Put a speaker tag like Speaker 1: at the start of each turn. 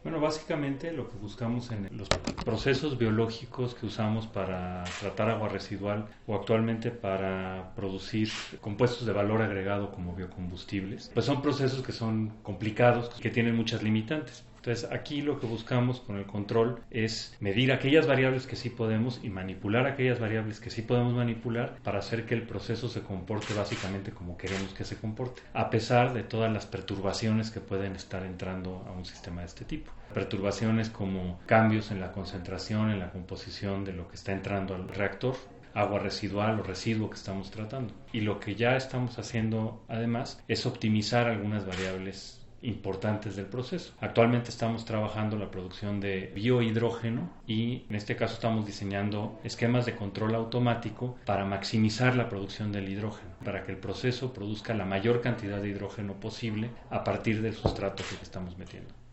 Speaker 1: Bueno, básicamente lo que buscamos en los procesos biológicos que usamos para tratar agua residual o actualmente para producir compuestos de valor agregado como biocombustibles, pues son procesos que son complicados, que tienen muchas limitantes. Entonces, aquí lo que buscamos con el control es medir aquellas variables que sí podemos y manipular aquellas variables que sí podemos manipular para hacer que el proceso se comporte básicamente como queremos que se comporte, a pesar de todas las perturbaciones que pueden estar entrando a un sistema de este tipo. Perturbaciones como cambios en la concentración, en la composición de lo que está entrando al reactor, agua residual o residuo que estamos tratando. Y lo que ya estamos haciendo además es optimizar algunas variables importantes del proceso. Actualmente estamos trabajando la producción de biohidrógeno y en este caso estamos diseñando esquemas de control automático para maximizar la producción del hidrógeno, para que el proceso produzca la mayor cantidad de hidrógeno posible a partir del sustrato que estamos metiendo.